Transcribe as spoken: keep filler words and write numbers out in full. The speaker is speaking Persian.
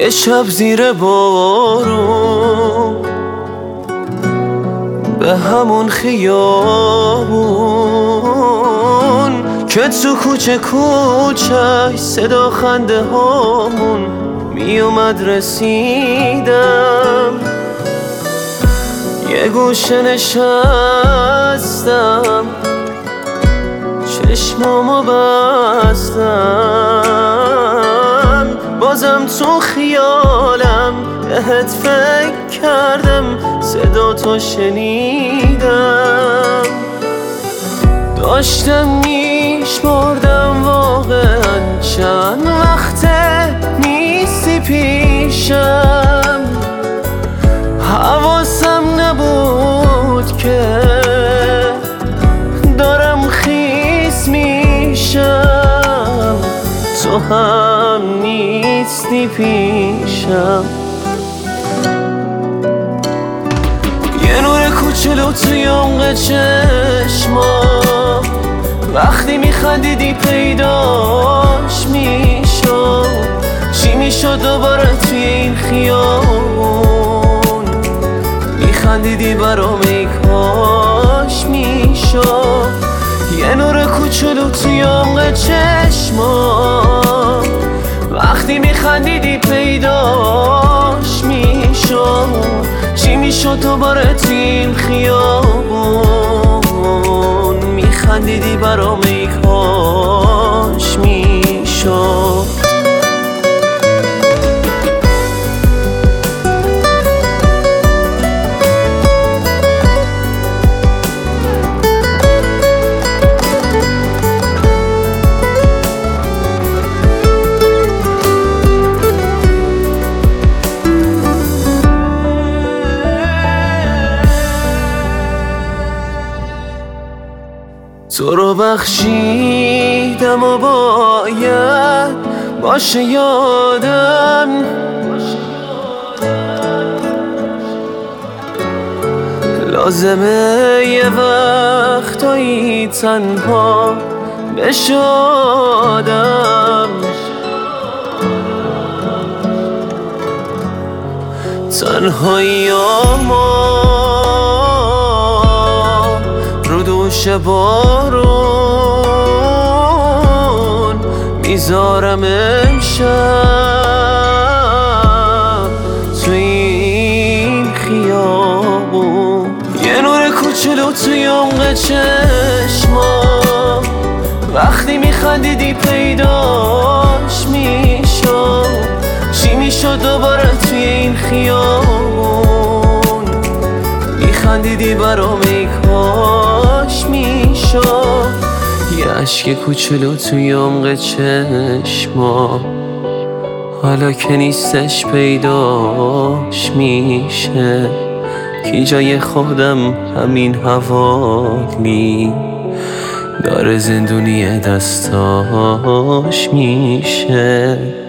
یه شب زیر بارون به همون خیابون که تو کوچه کوچه صدا خنده هامون می اومد رسیدم، یه گوشه نشستم چشمامو بستم، بازم تو خیالم بهت فکر کردم، صدا تو شنیدم، داشتم میشمردم واقعا چند وقته نیستی پیشم، حواسم نبود که دارم خیس میشم، تو هم نیستی پیشم. یه نور کوچولو توی عمق چشما وقتی میخندیدی پیداش میشد، چی میشد دوباره توی این خیابون میخندیدی برام ای کاش میشد. یه نور کوچولو توی عمق چشما وقتی میخندیدی پیداش میشد، چی میشد دوباره توی این خیابون میخندیدی برام ای کاش میشد. تو رو بخشیدم و باید باشه یادم، لازمه یه وقتایی تنها بشادم، تنهایی ما رو دوش بارون میذارم امشب تو این خیابون. یه نور کوچولو توی عمق چشما وقتی میخندیدی پیداش میشد، چی میشد دوباره توی این خیابون میخندیدی برام ای کاش میشد. یه عشق کوچولو توی عمق چشما حالا که نیستش پیداش میشه، کی جای خودم همین حوالی داره زندونی دستاش میشه.